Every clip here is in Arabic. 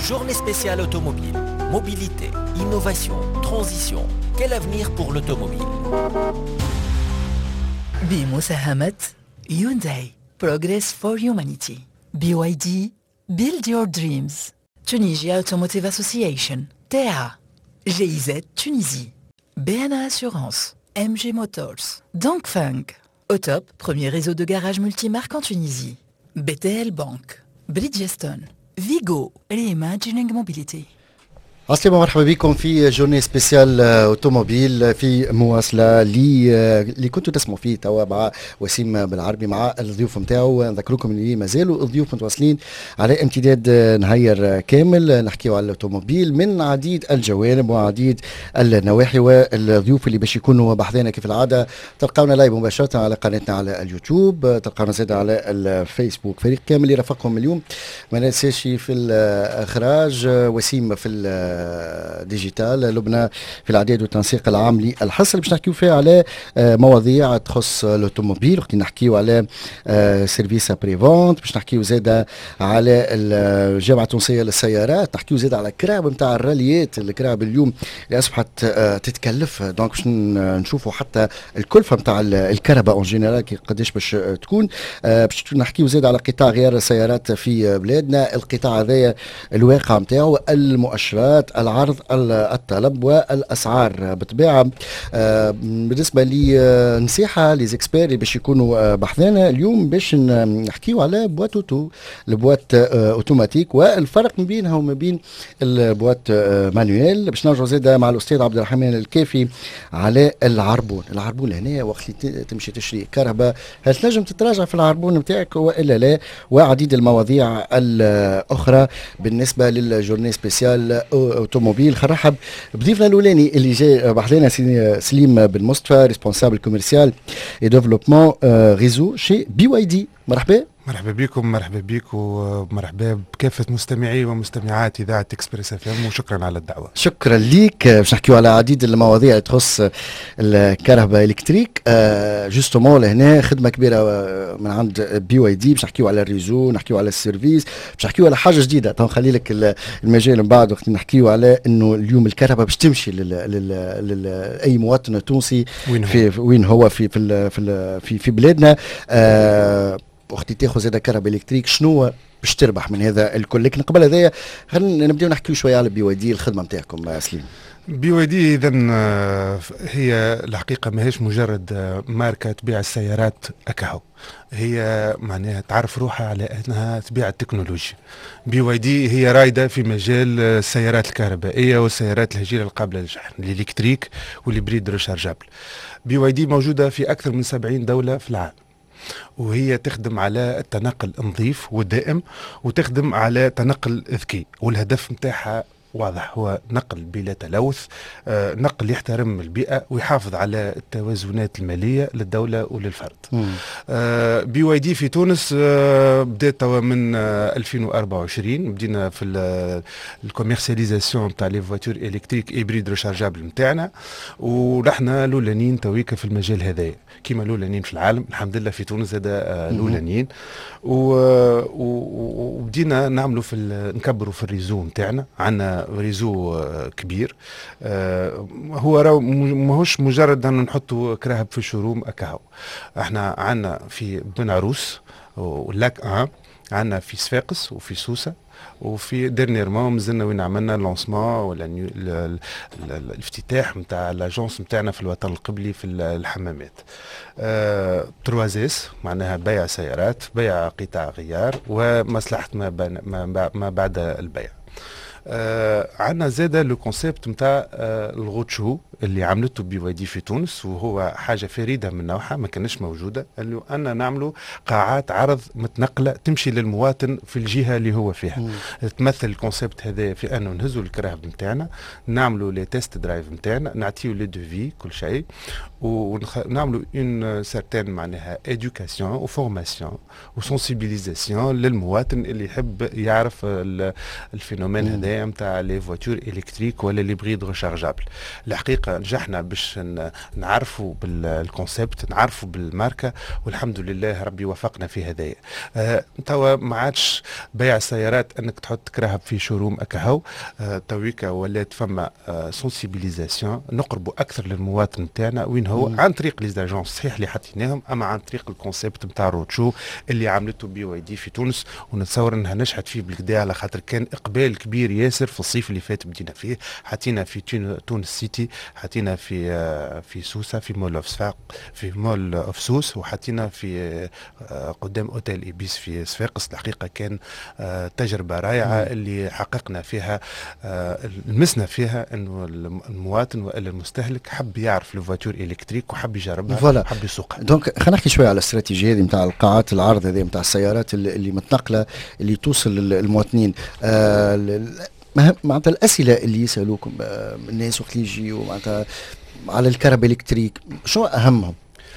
Journée spéciale automobile. Mobilité, innovation, transition. Quel avenir pour l'automobile? بمساهمة Hyundai Progress for Humanity. BYD Build Your Dreams. Tunisia Automotive Association. TEA. GIZ Tunisie. BNA Assurance. MG Motors. Dongfeng. Autop, premier réseau de garage multimarque en Tunisie. BTL Bank. Bridgestone. Vigo. Reimagining Mobility. عسلامة مرحبا بكم في جورني سبيسيال اوتوموبيل في مواصلة اللي كنتوا تسمعوا فيه توا مع وسيم بالعربي مع الضيوف نتاعو. نذكركم اللي مازالوا الضيوف متواصلين على امتداد نهار كامل نحكيو على الاوتوموبيل من عديد الجوانب وعديد النواحي، والضيوف اللي باش يكونوا بحذانا كيف العادة تلقاونا لايف مباشرة على قناتنا على اليوتيوب، تلقاونا زاد على الفيسبوك. فريق كامل اللي رافقكم اليوم ما ننساش في الإخراج وسيم في ديجيتال، لبنى في الاعداد والتنسيق العام للحصه اللي باش نحكيو فيها على مواضيع تخص الاوتوموبيل. وقت نحكيو على سيرفيس بريفونت، باش نحكيو زاده على الجامعه التونسيه للسيارات، نحكيو زاده على الكراب نتاع الراليات، الكراب اليوم اللي اصبحت تتكلف، دونك باش نشوفوا حتى الكلفه نتاع الكهرباء اون جينيرال قداش باش تكون. باش نحكيو زاده على قطاع غيار السيارات في بلادنا، القطاع هذايا الواقع نتاعو، المؤشرات، العرض، الطلب والاسعار بالطبيعه. بالنسبه لي نصيحه ليزيكسبير اللي باش يكونوا بحثنا اليوم باش نحكيو على بوات اوتو، البوات اوتوماتيك والفرق ما بينها وما بين البوات مانويل. باش نرجعوا زاده مع الاستاذ عبد الرحمن الكافي على العربون هنا وقت اللي تمشي تشري كهرباء هل تنجم تتراجع في العربون نتاعك والا لا، وعديد المواضيع الاخرى بالنسبه للجورني سبيسيال اوتوموبيل. خنرحب بضيفنا الاولاني اللي جاي بحثنا سليم بن مصطفى، ريسبونسابل كوميرسيال اي ديفلوبمون ريزو شي بي واي دي. مرحبا. مرحبا بكم، مرحبا بك ومرحبا بكافة مستمعي ومستمعات إذاعة إكسبريس اف ام، وشكرا على الدعوة. شكرا ليك. باش نحكيو على عديد المواضيع تخص الكهرباء الكتريك. جوستومون لهنا خدمة كبيرة من عند بي واي دي، باش نحكيو على الريزو، نحكيو على السيرفيس، باش نحكيو على حاجة جديدة. طبعا خلي لك المجال من بعد وقت نحكيو على انه اليوم الكهرباء باش تمشي اي مواطن تونسي وين هو في بلادنا. وقت تاخذ زاد كهرباء الكتريك شنو باش تربح من هذا الكل. لكن قبل هذايا خلينا نبداو نحكيو شويه على بي واي دي، الخدمه نتاعكم سليم. بي واي دي اذا هي الحقيقه ماهيش مجرد ماركه تبيع السيارات اكاهو، هي معناها تعرف روحها على انها تبيع التكنولوجيا. بي واي دي هي رايده في مجال السيارات الكهربائيه والسيارات الهجيره القابله للشحن، الالكتريك والهبريد ريشارجابل. بي واي دي موجوده في اكثر من 70 دوله في العالم، وهي تخدم على التنقل النظيف والدائم وتخدم على تنقل ذكي، والهدف متاعها واضح، هو نقل بلا تلوث، نقل يحترم البيئة ويحافظ على التوازنات المالية للدولة وللفرد. بي واي دي في تونس بدأت توا من 2024 بدينا في الكوميرسياليزاسيون نتاع لي فواتور الكتريك هيبريد ريشارجابل نتاعنا، ونحن الاولانيين تويكا في المجال هذايا كيما الاولانيين في العالم. الحمد لله في تونس هذا الاولانيين، وبدينا نعملوا نكبروا في الريزو نتاعنا. عندنا ريزو كبير، هو ماهوش مجرد ان نحطوا كراهب في الشروم اكاهو. احنا عندنا في بن عروس ولاك عندنا في صفاقس وفي سوسه، وفي ديرنيرمون مازلنا وين عملنا لونسمون ولا الافتتاح نتاع لاجونس نتاعنا في الوطن القبلي في الحمامات. تروازيس معناها بيع سيارات، بيع قطع غيار، ومصلحه ما بعد البيع. عندنا زاده لو كونسيبت نتاع الغوتشو اللي عملته بي واي دي في تونس، وهو حاجه فريده من نوعها ما كانش موجوده، اللي ان نعملوا قاعات عرض متنقله تمشي للمواطن في الجهه اللي هو فيها. تمثل الكونسيبت هذا في انه نهزوا الكراهب نتاعنا، نعملوا لي تيست درايف نتاعنا، نعطيو لي دوفي كل شيء، ونعملوا اون سيرتين معناها ادوكاسيون وفورماسيون وسنسيبيليزاسيون للمواطن اللي يحب يعرف الفينومين هذا نتاع لي فواتور الكتريك ولا لي بريد ريشارجابل. الحقيقه نجحنا باش نعرفوا بالكونسيبت، نعرفوا بالماركه، والحمد لله ربي وفقنا في هذايا. توا ما عادش بيع السيارات انك تحط كراهب في شوروم اكاهو. تويكا ولات فما سونسيبيليزاسيون، نقربوا اكثر للمواطن نتاعنا وين هو عن طريق لي زاجونس صحيح اللي حطيناهم، اما عن طريق الكونسيبت نتاع روتشو اللي عملته BYD في تونس، ونتصور انها نجحت فيه بالكدا على خاطر كان اقبال كبير ياسر في الصيف اللي فات بدينا فيه. حطينا في تونس سيتي، حطينا في سوسه في مول اوف صفاق، في مول اوف سوس، وحطينا في قدام اوتيل ايبيس في صفاقس. الحقيقه كان تجربه رائعه اللي حققنا فيها لمسنا فيها انه المواطن والا المستهلك حب يعرف الفواتور الكتريك وحب يجربها وحب يسوقها. دونك خلينا نحكي شويه على الاستراتيجيه هذه نتاع القاعات العرض هذه نتاع السيارات اللي متنقله اللي توصل للمواطنين. معناتها الاسئله اللي يسالوكم الناس وقت اللي يجيوا معناتها على الكهرباء الكتريك شو اهمهم؟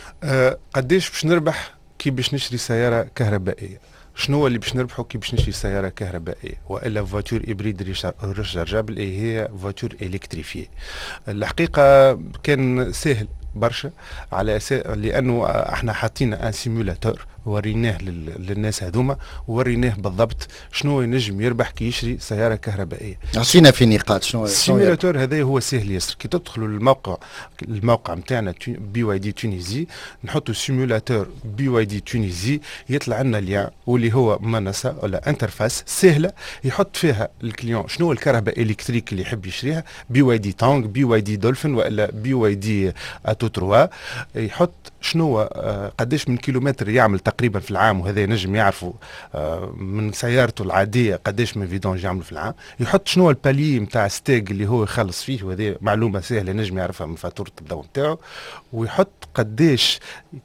قديش باش نربح كي باش نشري سياره كهربائيه؟ شنو اللي باش نربحوا كي باش نشري سياره كهربائيه والا فواتور هيبريد ريشارجابل هي فواتور الكتريفيه؟ الحقيقه كان سهل برشا على اساس لانه احنا حاطين ان سيمولاتور وريناه للناس هذوما، ووريناه بالضبط شنو ينجم يربح كي يشري سياره كهربائيه. عطينا في نقاط شنو السيمولاتور هذا هو سهل ياسر. كي تدخلوا الموقع نتاعنا BYD تونيزي، نحطوا سيمولاتور BYD تونيزي، يطلع لنا ليان واللي هو منصه ولا انترفاس سهله يحط فيها الكليون شنو الكهرباء الكتريك اللي يحب يشريها، BYD تانغ، BYD دولفين ولا BYD اتو 3، يحط شنو قداش من كيلومتر يعمل تقريبا في العام، وهذا ينجم يعرفوا من سيارته العاديه قداش من فيدونج يعملوا في العام، يحط شنو البالي نتاع ستيج اللي هو يخلص فيه، وهذه معلومه سهله ينجم يعرفها من فاتوره الضوء نتاعو، ويحط قداش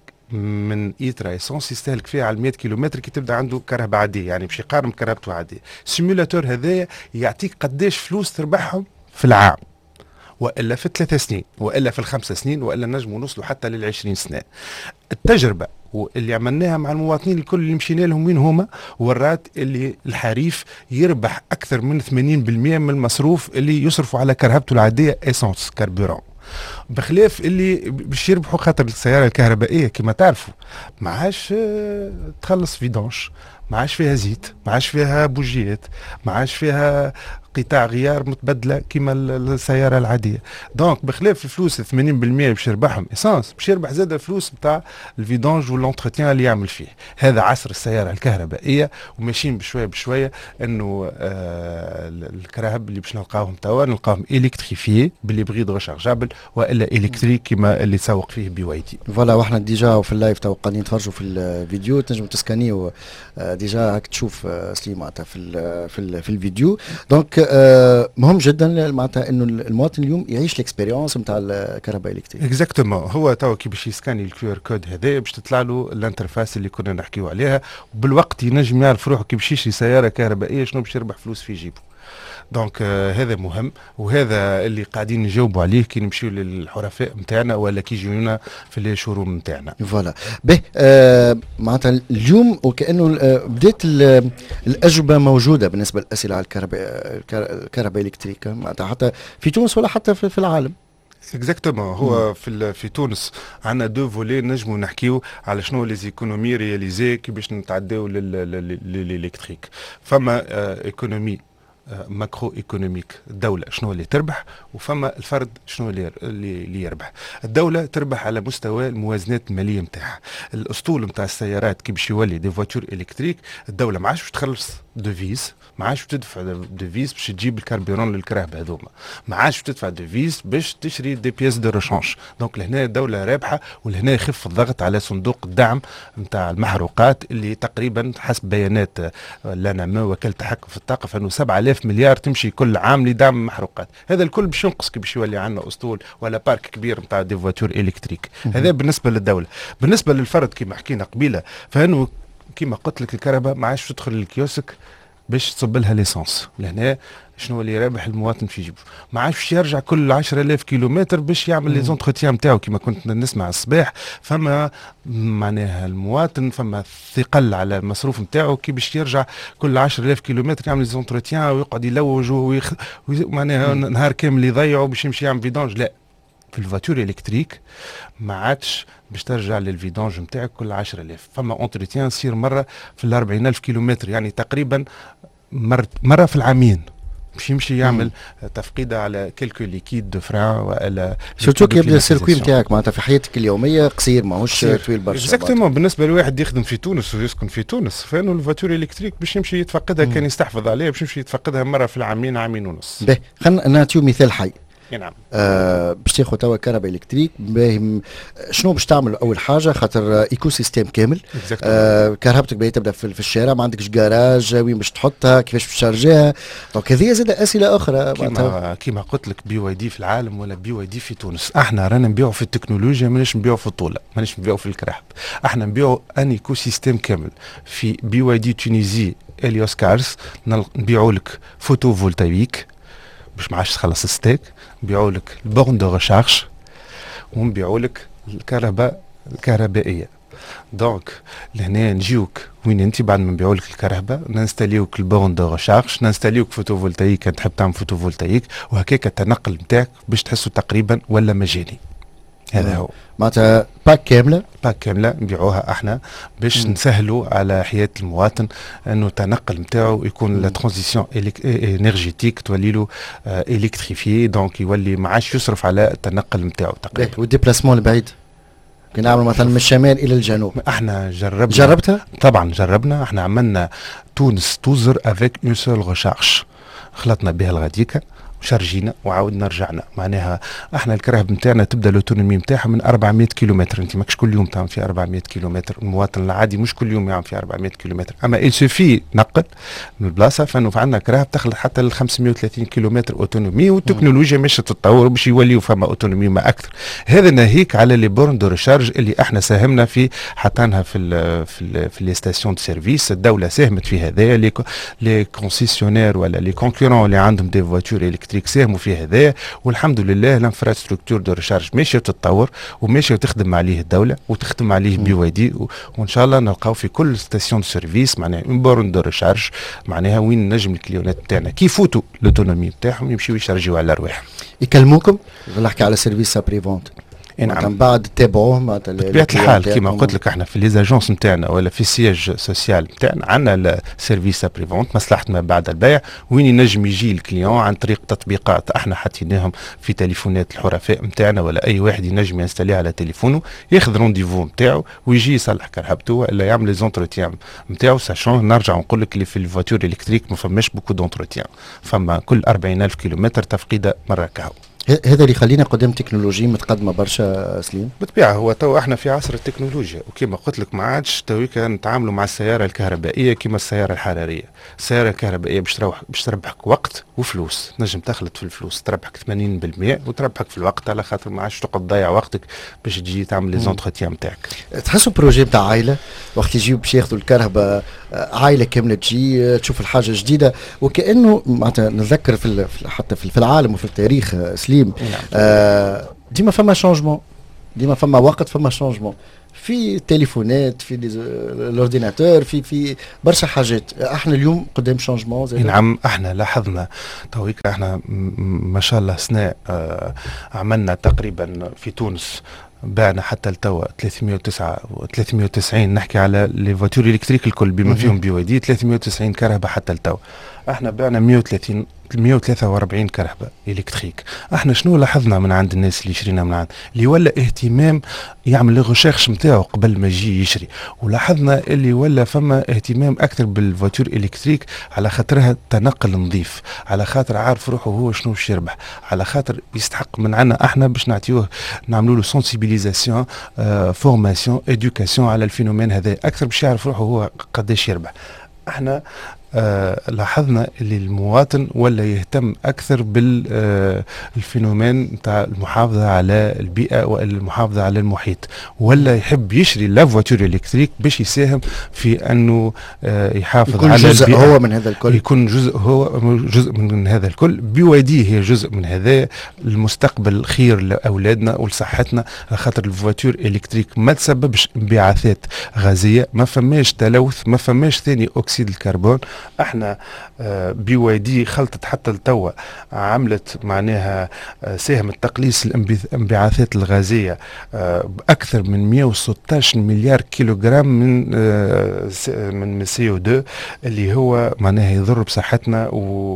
من ايترا اسونس يستهلك فيها على 100 كيلومتر كي تبدا عنده كهرباء عاديه، يعني باش يقارن كهربته عاديه. السيمولاتور هذايا يعطيك قداش فلوس تربحهم في العام، والا في 3 سنين، والا في 5 سنين، والا نجموا نوصلوا حتى لل20 سنه. التجربه واللي عملناها مع المواطنين الكل اللي مشينا لهم وين هما، ورات اللي الحريف يربح اكثر من 80% من المصروف اللي يصرفوا على كرهبته العاديه اسونس كاربورون، بخلاف اللي باش يربحوا خاطر السياره الكهربائيه كما تعرفوا ما عادش تخلص فيدونش، ما عادش فيها زيت، ما عادش فيها بوجيات، ما عادش فيها قطاع غيار متبدله كما السياره العاديه. دونك بخلاف الفلوس 80% باش يربحهم اسانس، باش يربح زاد الفلوس نتاع الفيدونج والونتروتيان اللي يعمل فيه. هذا عصر السياره الكهربائيه، وماشيين بشويه بشويه انه الكراهب اللي باش نلقاوهم توا نلقاهم الكتريفيي بالهيبريد ريشارجابل والا الكتريك كما اللي تسوق فيه BYD. فوالا واحنا ديجا في اللايف تو قاعدين نتفرجوا في الفيديو، تنجموا تسكانيو ديجا هاك تشوف سليم معناتها في الفيديو. دونك مهم جدا معناتها انه المواطن اليوم يعيش الاكسبيريونس نتاع الكهرباء الالكتريك. اكزاكتومون، هو تو كي باش يسكاني الكيو ار كود هذا باش تطلع له الانترفاس اللي كنا نحكيو عليها، وبالوقت ينجم يعرف روحه كي باش يشري سياره كهربائيه شنو باش يربح فلوس في جيبه. دونك هذا مهم، وهذا اللي قاعدين نجاوبوا عليه كي نمشيو للحرفاء نتاعنا ولا كي يجيونا في الشوروم نتاعنا. فوالا به معناتها اليوم وكانه بدات الاجوبه موجوده بالنسبه للاسئله على الكهرباء الالكتريك معناتها حتى في تونس ولا حتى في العالم. اكزاكتومون، هو في تونس عندنا دو فولي نجموا نحكيو على شنو لي زيكونومي رياليزي كي باش نتعداو للالكتريك. فما ايكونومي ماكرو ايكونوميك، الدولة شنو اللي تربح، وفما الفرد شنو اللي يربح. الدولة تربح على مستوى الموازنات المالية نتاعها. الاسطول نتاع السيارات كي باش يولي دي فواتور الكتريك، الدولة ما عادش باش تخلص دوفيز، ما عادش تدفع دوفيز باش تجيب الكربيرون للكراهب هذوما، ما عادش تدفع دوفيز باش تشري دي بياس دو ريشانج. دونك لهنا الدولة رابحة، ولهنا يخف الضغط على صندوق الدعم نتاع المحروقات اللي تقريبا حسب بيانات لنا وكالة التحكم في الطاقة فانه 7000 مليار تمشي كل عام لدعم المحروقات. هذا الكل باش ينقص كي باش يولي عندنا اسطول ولا بارك كبير نتاع دي فواتور الكتريك. هذا بالنسبة للدولة. بالنسبة للفرد كما حكينا قبيله، فانه كما قلت لك الكهرباء ما عادش تدخل للكيوسك باش تصب لها ليسانس. لهنا شنو اللي رابح المواطن في جيبه؟ ما عادش يرجع كل 10,000 كيلومتر باش يعمل لي زونتروتيان نتاعو كما كنت نسمع الصباح. فما معناها المواطن فما ثقل على المصروف نتاعو كي باش يرجع كل 10,000 كيلومتر يعمل لي زونتروتيان ويقعد يلوج معناها نهار كامل يضيعه باش يمشي يعمل فيدونج. لا، في الفاتور الكتريك ما عادش باش ترجع للفيدونج نتاعك كل 10,000. فما اونتروتيان يصير مره في 40,000 كيلومتر، يعني تقريبا مره في العامين باش يمشي يعمل تفقيده على كلكو ليكيد دو فران والا سورتو كي يبدا السيركوي نتاعك معناتها في حياتك اليوميه قصير ماهوش طويل برشا. اكزاكتومون. بالنسبه لواحد يخدم في تونس ويسكن في تونس، فانه الفاتور الكتريك باش يمشي يتفقدها كان يستحفظ عليها باش يمشي يتفقدها مره في العامين، عامين ونص. باهي خلينا نعطيو مثال حي. نعم. باش تاخذ توا كهرباء الكتريك، شنو باش تعمل اول حاجه؟ خاطر ايكو سيستيم كامل. كهربتك باهي تبدا في الشارع، ما عندكش جراج، وين باش تحطها، كيفاش باش تشارجيها. دونك هذه زاد اسئله اخرى. كيما قلت لك BYD في العالم ولا BYD في تونس، احنا رانا نبيعوا في التكنولوجيا، ماناش نبيعوا في الطوله، ماناش نبيعوا في الكرهب، احنا نبيعوا ان ايكو سيستيم كامل. في BYD تونيزي اليوس كارز نبيعوا لك فوتو فولتايك باش ما عادش تخلص الستيك، نبيعوا لك البورن دو ريشارج، ونبيعوا لك الكهرباء الكهربائيه. دونك لهنا نجيوك وين انت بعد ما نبيعوا لك الكهرباء، ننستاليوك البورن دو ريشارج، ننستاليوك فوتوفولتايك كان تحب تعمل فوتوفولتايك، وهكاك التنقل نتاعك باش تحسوا تقريبا ولا مجاني. هذا هو معناتها باك كامله نبيعوها احنا باش نسهلوا على حياه المواطن انه التنقل نتاعو يكون لا ترانزيسيون انرجيتيك تولي له الكتريفيي، دونك يولي ما عادش يصرف على التنقل نتاعو تقريبا. والديبلاسمون البعيد كي نعمل مثلا من الشمال الى الجنوب، احنا جربتها؟ طبعا جربنا. احنا عملنا تونس توزر افيك اون سول ريشارج، خلطنا بها الغاديكا شارجينا وعاودنا رجعنا. معناها احنا الكرهب نتاعنا تبدا الاوتونومي نتاعها من 400 كيلومتر. انت ماكش كل يوم تعمل في 400 كيلومتر، المواطن العادي مش كل يوم يعمل في 400 كيلومتر، اما يسوفي نقل من البلاصه. فانه عندنا كرهب تخلط حتى ل 530 كيلومتر اوتونومي، والتكنولوجيا ماشيه تتطور باش يوليو فما اوتونومي ما اكثر. هذا ناهيك على لي بورن دو ريشارج اللي احنا ساهمنا في حطيناها في لي ستاسيون دو سيرفيس. الدوله ساهمت في هذايا، لي كونسيسيونير ولا لي كونكورون اللي عندهم دي فواتور الكتريك ساهموا في هذايا. والحمد لله الانفراستركتور دو ريشارج ماشيه تتطور وماشيه تخدم عليه الدوله وتخدم عليه BYD، وان شاء الله نلقاو في كل ستاسيون دو سيرفيس معناها اون بورن دو ريشارج، معناها وين نجم الكليونات نتاعنا كي يفوتوا الاوتونومي نتاعهم يمشيو يشارجيو على رواحهم. يكلموكم نحكي على سيرفيس ابري فونت، نعم. بعد تتابعوه بطبيعة الحال كما قلت لك احنا في ليزاجونس نتاعنا ولا في السياج سوسيال نتاعنا عندنا السيرفيس ابري فونت مصلحة ما بعد البيع، وين ينجم يجي الكليون عن طريق تطبيقات احنا حطيناهم في تليفونات الحرفاء نتاعنا، ولا اي واحد ينجم ينستاليها على تليفونه، ياخذ رونديفو نتاعو ويجي يصلح كرهبته ولا يعمل لي زونتروتيان نتاعو. ساشون نرجع نقول لك اللي في الفواتور الكتريك ما فماش بوكو دونتروتيان، فما كل 40,000 كيلومتر تفقيده مره كهو. هذا اللي يخلينا قدام تكنولوجيا متقدمه برشا سليم. بالطبيعه هو تو احنا في عصر التكنولوجيا، وكما قلت لك ما عادش تويكا نتعاملوا مع السياره الكهربائيه كما السياره الحراريه. السياره الكهربائيه باش تربحك وقت وفلوس، نجم تخلط في الفلوس تربحك 80% وتربحك في الوقت، على خاطر ما عادش تقعد تضيع وقتك باش تجي تعمل لي زونتروتيان نتاعك. تحسوا بروجي نتاع عائله وقت يجيو باش ياخذوا الكهرباء، عائله كامله تجي تشوف الحاجه جديده، وكانه معناتها نذكر حتى في العالم وفي التاريخ سليم. ديما فما شونجمون، ديما فما وقت فما شونجمون في التليفونات، في الاورديناتور، في برشا حاجات. احنا اليوم قدام شونجمون. نعم احنا لاحظنا تويك احنا ما شاء الله سنة عملنا تقريبا في تونس بعنا حتى لتوا 390 نحكي على لي فواتور الكتريك الكل بما فيهم BYD 390 كهرباء حتى لتوا. احنا بعنا 143 كهرباء الكتريك. احنا شنو لاحظنا من عند الناس اللي شرينا من عند اللي ولا اهتمام يعمل لي ريشيرش نتاعو قبل ما يجي يشري، ولاحظنا اللي ولا فما اهتمام اكثر بالفواتور الكتريك على خاطرها تنقل نظيف، على خاطر عارف روحه هو شنو باش يربح، على خاطر يستحق من عنا احنا باش نعطيوه نعملوا له سونسيبيليزاسيون فورماسيون ادوكاسيون على الفينومين هذا اكثر باش يعرف روحه هو قداش يربح. احنا لاحظنا اللي المواطن ولا يهتم اكثر بالفينومين تاع المحافظه على البيئه والمحافظه على المحيط، ولا يحب يشري لا فواتور الكتريك باش يساهم في انه يحافظ يكون على جزء البيئة. هو من هذا الكل، يكون جزء من هذا الكل. BYD هي جزء من هذا المستقبل الخير لاولادنا ولصحتنا، خاطر الفواتور الكتريك ما تسببش انبعاثات غازيه، ما فماش تلوث، ما فماش ثاني اكسيد الكربون، احنا بي واي دي خلطت حتى التوا، عملت معناها ساهمت تقليص الانبعاثات الغازية بأكثر من 116 مليار كيلوغرام من CO2 اللي هو معناها يضر بصحتنا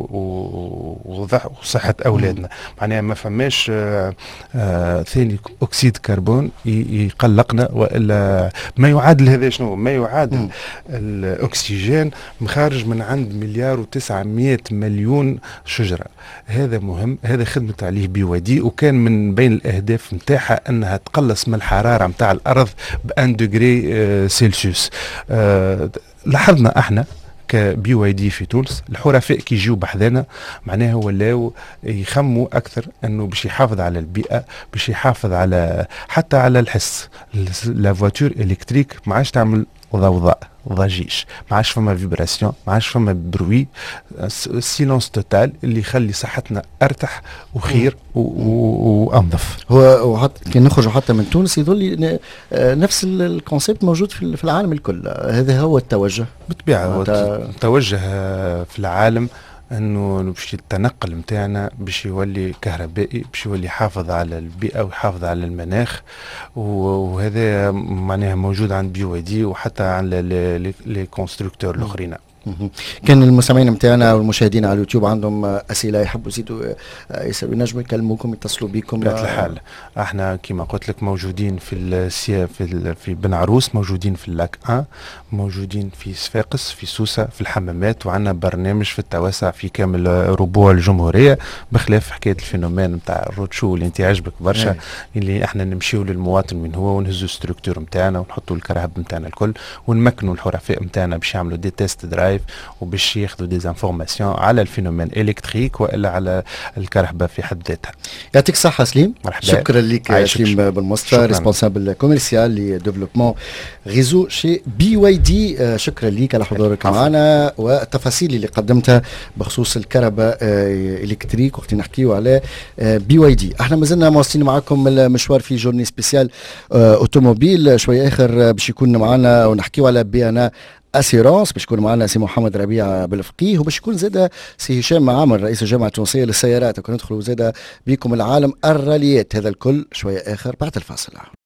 وصحة أولادنا. معناها ما فماش ثاني أكسيد كربون يقلقنا، وإلا ما يعادل هذا شنو؟ ما يعادل الأكسجين مخارج من عند 1,900,000,000 شجرة. هذا مهم، هذا خدمت عليه بي واي دي، وكان من بين الأهداف متاعها أنها تقلص من الحرارة متاع الأرض ب1 ديجري سيلسيوس. لاحظنا احنا كبي واي دي في تونس الحرفاء كي يجيو بحذانا معناها ولاو يخموا اكثر انه باش يحافظ على البيئه، باش يحافظ على حتى على الحس. لا فواتور الكتريك ما عادش تعمل ضوضاء ضجيج، ما عادش فما فيبراسيون، ما عادش فما بروي، سيلونس توتال اللي يخلي صحتنا ارتح وخير وانظف. هو حتى كي نخرجوا حتى من تونس يظل نفس الكونسيبت موجود في العالم الكل. هذا هو التوجه بالطبيعه، التوجه في العالم انه باش التنقل نتاعنا باش يولي كهربائي، باش يولي يحافظ على البيئه ويحافظ على المناخ، وهذا معناها موجود عند بي واي دي وحتى عند لي كونستركتور الاخرين. كان المستمعين نتاعنا والمشاهدين على اليوتيوب عندهم اسئله يحبوا يزيدوا يسالوا، ينجموا يكلموكم يتصلوا بكم؟ بطبيعة الحال احنا كما قلت لك موجودين في بن عروس، موجودين في اللاك 1، موجودين في صفاقس، في سوسه، في الحمامات، وعندنا برنامج في التوسع في كامل ربوع الجمهوريه، بخلاف حكايه الفينومين نتاع الروتشو اللي انت عجبك برشا، اللي احنا نمشيو للمواطن من هو ونهزوا ستركتور نتاعنا ونحطوا الكرهب نتاعنا الكل، ونمكنوا الحرفاء نتاعنا باش يعملوا دي تيست درايف وباش ياخذوا دي انفورماسيون على الفينومين الكتريك والا على الكرهبه في حد ذاتها. يعطيك الصحه سليم. مرحبا. شكرا لك سليم بالمصطفى، ريسبونسابل كوميرسيال لديفلوبمون ريزو شي بي واي دي. شكرا لك على حضورك معنا والتفاصيل اللي قدمتها بخصوص الكهرباء الكتريك، وقت نحكيو على بي واي دي. احنا مازلنا مواصلين معكم المشوار في جورني سبيسيال اوتوموبيل. شويه اخر باش يكون معنا ونحكيو على بي اسيرونس، باش يكون معنا سي محمد ربيع بالفقيه، وباش يكون زاده سي هشام عامر رئيس الجامعه التونسيه للسيارات، وكندخلوا زاده بكم العالم الراليات. هذا الكل شويه اخر بعد الفاصل.